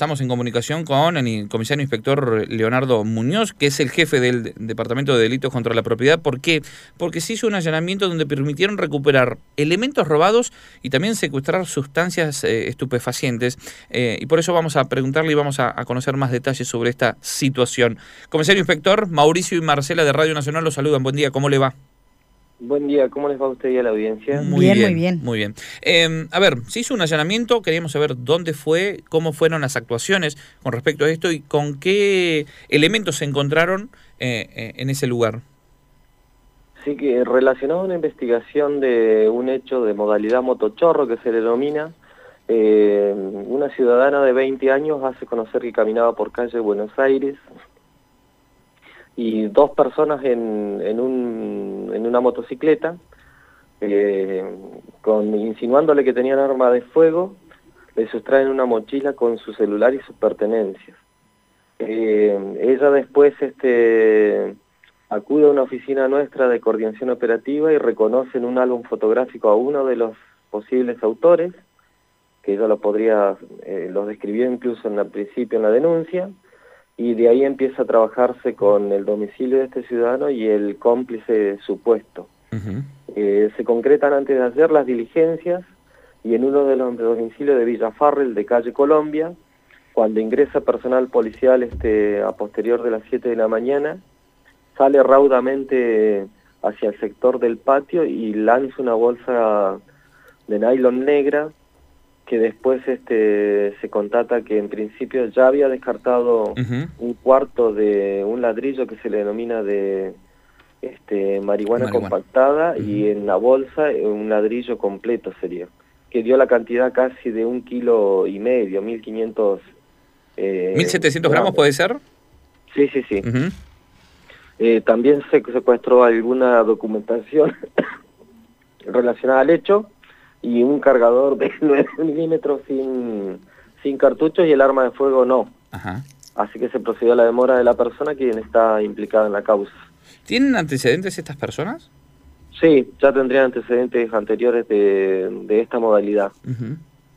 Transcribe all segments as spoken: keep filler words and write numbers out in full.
estamos en comunicación con el comisario inspector Leonardo Muñoz, que es el jefe del Departamento de Delitos contra la Propiedad. ¿Por qué? Porque se hizo un allanamiento donde permitieron recuperar elementos robados y también secuestrar sustancias eh, estupefacientes. Eh, y por eso vamos a preguntarle y vamos a, a conocer más detalles sobre esta situación. Comisario inspector, Mauricio y Marcela de Radio Nacional los saludan. Buen día, ¿cómo le va? Buen día, ¿cómo les va a usted y a la audiencia? Muy bien, bien, muy bien. Muy bien. Eh, a ver, se hizo un allanamiento, queríamos saber dónde fue, cómo fueron las actuaciones con respecto a esto y con qué elementos se encontraron eh, eh, en ese lugar. Sí, que relacionado a una investigación de un hecho de modalidad motochorro que se denomina, eh, una ciudadana de veinte años hace conocer que caminaba por calle Buenos Aires y dos personas en, en, un, en una motocicleta, eh, con, insinuándole que tenían arma de fuego, le sustraen una mochila con su celular y sus pertenencias. Eh, ella después este, acude a una oficina nuestra de coordinación operativa y reconoce en un álbum fotográfico a uno de los posibles autores, que ella lo podría, eh, los describió incluso en el principio en la denuncia, y de ahí empieza a trabajarse con el domicilio de este ciudadano y el cómplice supuesto. Uh-huh. eh, se concretan antes de ayer las diligencias y en uno de los domicilios de Villa Farrell de calle Colombia, cuando ingresa personal policial este, a posterior de las siete de la mañana, sale raudamente hacia el sector del patio y lanza una bolsa de nylon negra, que después este, se contata que en principio ya había descartado uh-huh. un cuarto de un ladrillo que se le denomina de este, marihuana, marihuana compactada, uh-huh. y en la bolsa un ladrillo completo sería, que dio la cantidad casi de un kilo y medio, mil quinientos... Eh, ¿mil setecientos gramos puede ser? Sí, sí, sí. Uh-huh. eh, también se secuestró alguna documentación relacionada al hecho, y un cargador de nueve milímetros sin, sin cartuchos y el arma de fuego no. Ajá. Así que se procedió a la demora de la persona quien está implicada en la causa. ¿Tienen antecedentes estas personas? Sí, ya tendrían antecedentes anteriores de, de esta modalidad. Uh-huh.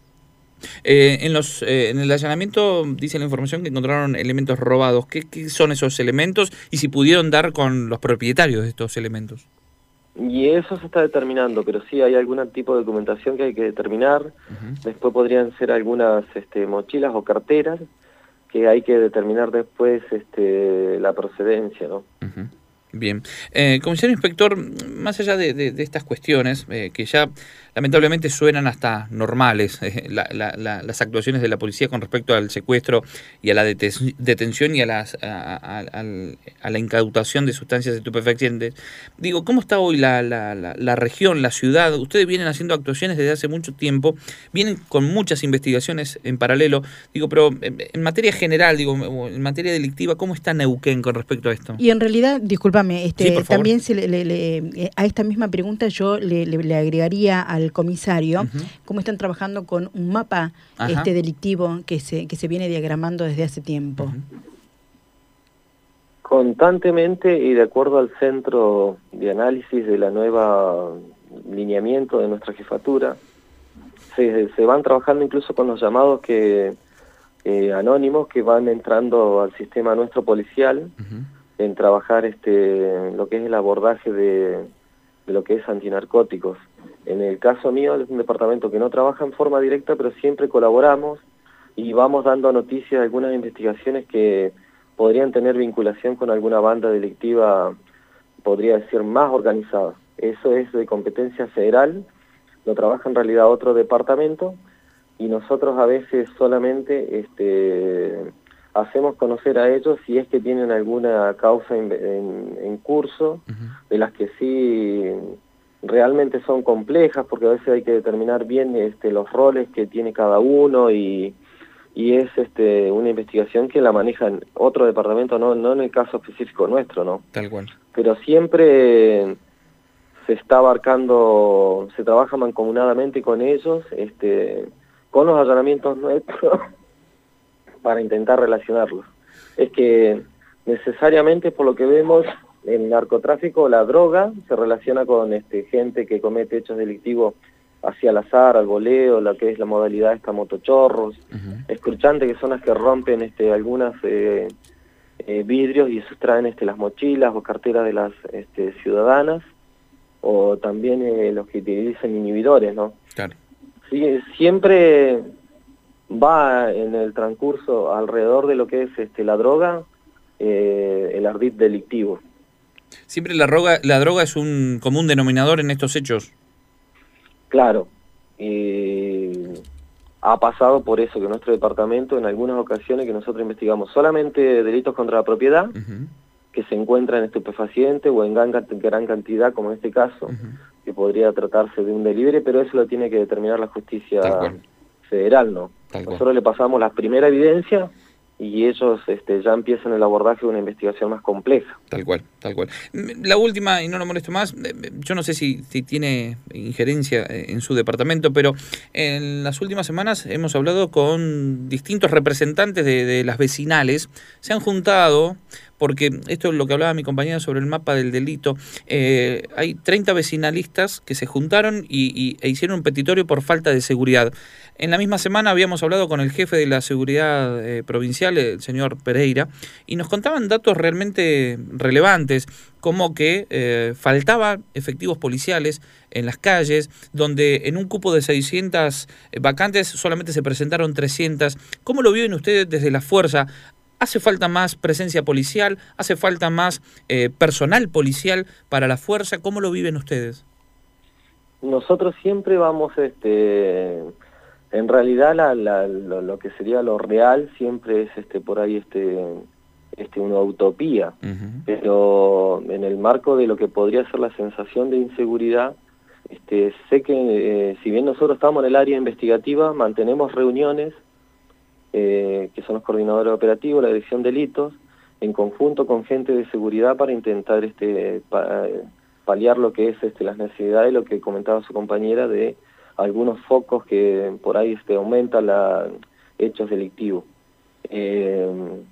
eh, en, los, eh, en el allanamiento dice la información que encontraron elementos robados. ¿Qué, qué son esos elementos y si pudieron dar con los propietarios de estos elementos? Y eso se está determinando, pero sí hay algún tipo de documentación que hay que determinar. Uh-huh. Después podrían ser algunas este, mochilas o carteras que hay que determinar después este, la procedencia, ¿no? Uh-huh. Bien. Eh, comisario inspector, más allá de, de, de estas cuestiones, eh, que ya lamentablemente suenan hasta normales, eh, la, la, la, las actuaciones de la policía con respecto al secuestro y a la deten- detención y a, las, a, a, a, a la incautación de sustancias estupefacientes, digo, ¿cómo está hoy la, la, la, la región, la ciudad? Ustedes vienen haciendo actuaciones desde hace mucho tiempo, vienen con muchas investigaciones en paralelo, digo, pero en, en materia general, digo, en materia delictiva, ¿cómo está Neuquén con respecto a esto? Y en realidad, disculpa, Este, sí, también se le, le, le, a esta misma pregunta yo le, le, le agregaría al comisario uh-huh. cómo están trabajando con un mapa este delictivo que se que se viene diagramando desde hace tiempo. Uh-huh. Constantemente y de acuerdo al centro de análisis de la nueva lineamiento de nuestra jefatura, se, se van trabajando incluso con los llamados que eh, anónimos que van entrando al sistema nuestro policial. Uh-huh. En trabajar este lo que es el abordaje de, de lo que es antinarcóticos. En el caso mío es un departamento que no trabaja en forma directa, pero siempre colaboramos y vamos dando noticias de algunas investigaciones que podrían tener vinculación con alguna banda delictiva, podría decir, más organizada. Eso es de competencia federal, lo trabaja en realidad otro departamento y nosotros a veces solamente este hacemos conocer a ellos si es que tienen alguna causa en, en, en curso, uh-huh. de las que sí realmente son complejas, porque a veces hay que determinar bien este, los roles que tiene cada uno y, y es este, una investigación que la maneja en otro departamento, no, no en el caso específico nuestro, ¿no? Tal cual. Pero siempre se está abarcando, se trabaja mancomunadamente con ellos, este, con los allanamientos nuestros, para intentar relacionarlos. Es que necesariamente, por lo que vemos, el narcotráfico, la droga, se relaciona con este, gente que comete hechos delictivos hacia al azar, al voleo, la que es la modalidad esta motochorros, uh-huh. escruchantes, que son las que rompen este, algunas eh, eh, vidrios y sustraen este, las mochilas o carteras de las este, ciudadanas, o también eh, los que utilizan inhibidores, ¿no? Claro. Sí, siempre va en el transcurso alrededor de lo que es este, la droga, eh, el ardid delictivo. ¿Siempre la droga, la droga es un común denominador en estos hechos? Claro, y ha pasado por eso que nuestro departamento en algunas ocasiones que nosotros investigamos solamente delitos contra la propiedad, uh-huh. que se encuentran en estupefacientes o en gran, gran cantidad, como en este caso, uh-huh. que podría tratarse de un delivery, pero eso lo tiene que determinar la justicia federal, ¿no? Tal Nosotros cual. le pasamos la primera evidencia y ellos este, ya empiezan el abordaje de una investigación más compleja. Tal cual, tal cual. La última, y no lo molesto más, yo no sé si, si tiene injerencia en su departamento, pero en las últimas semanas hemos hablado con distintos representantes de, de las vecinales, se han juntado, porque esto es lo que hablaba mi compañera sobre el mapa del delito, eh, hay treinta vecinalistas que se juntaron y, y, e hicieron un petitorio por falta de seguridad. En la misma semana habíamos hablado con el jefe de la seguridad eh, provincial, el señor Pereira, y nos contaban datos realmente relevantes, como que eh, faltaban efectivos policiales en las calles, donde en un cupo de seiscientas vacantes solamente se presentaron trescientas. ¿Cómo lo viven ustedes desde la fuerza? ¿Hace falta más presencia policial? ¿Hace falta más eh, personal policial para la fuerza? ¿Cómo lo viven ustedes? Nosotros siempre vamos, este, en realidad la, la, lo, lo que sería lo real siempre es este por ahí este, este una utopía, uh-huh. pero en el marco de lo que podría ser la sensación de inseguridad, este, sé que eh, si bien nosotros estamos en el área investigativa, mantenemos reuniones, Eh, que son los coordinadores operativos, la dirección de delitos, en conjunto con gente de seguridad para intentar este pa, paliar lo que es este las necesidades, lo que comentaba su compañera de algunos focos que por ahí este aumentan los hechos delictivos. Eh,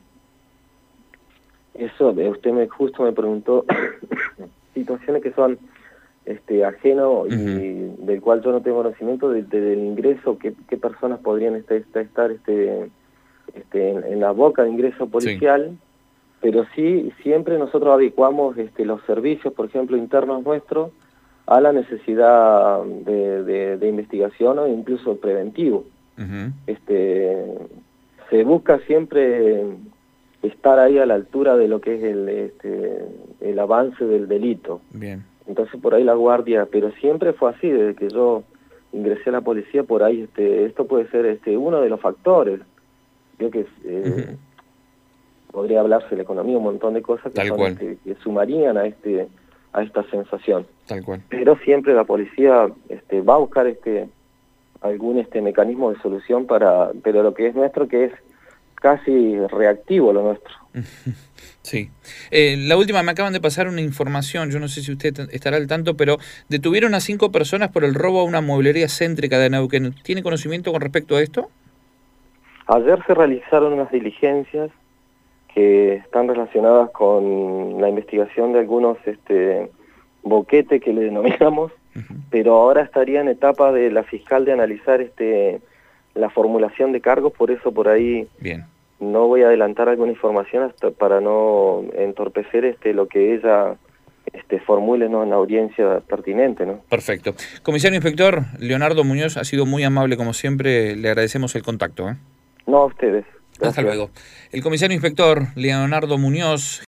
eso, usted me justo me preguntó situaciones que son este ajeno y uh-huh. del cual yo no tengo conocimiento de, de, del ingreso, qué, qué personas podrían este, estar este, este, en, en la boca de ingreso policial, sí. pero sí, siempre nosotros adecuamos este, los servicios, por ejemplo, internos nuestros, a la necesidad de, de, de investigación o incluso preventivo. Uh-huh. Este, se busca siempre estar ahí a la altura de lo que es el, este, el avance del delito. Bien. Entonces por ahí la guardia, pero siempre fue así, desde que yo ingresé a la policía, por ahí este esto puede ser este uno de los factores. Yo que eh, uh-huh. podría hablarse de la economía, un montón de cosas que, son, este, que sumarían a este a esta sensación. Tal cual. Pero siempre la policía este va a buscar este algún este mecanismo de solución para, pero lo que es nuestro, que es casi reactivo lo nuestro. Sí. Eh, la última, me acaban de pasar una información, yo no sé si usted estará al tanto, pero detuvieron a cinco personas por el robo a una mueblería céntrica de Neuquén. ¿Tiene conocimiento con respecto a esto? Ayer se realizaron unas diligencias que están relacionadas con la investigación de algunos este boquetes que le denominamos, uh-huh. pero ahora estaría en etapa de la fiscal de analizar este la formulación de cargos, por eso por ahí Bien. no voy a adelantar alguna información hasta para no entorpecer este lo que ella este formule, ¿no?, en la audiencia pertinente, ¿no? Perfecto. Comisario Inspector Leonardo Muñoz, ha sido muy amable como siempre, le agradecemos el contacto, ¿eh? No, a ustedes. Gracias. Hasta luego. El comisario Inspector Leonardo Muñoz,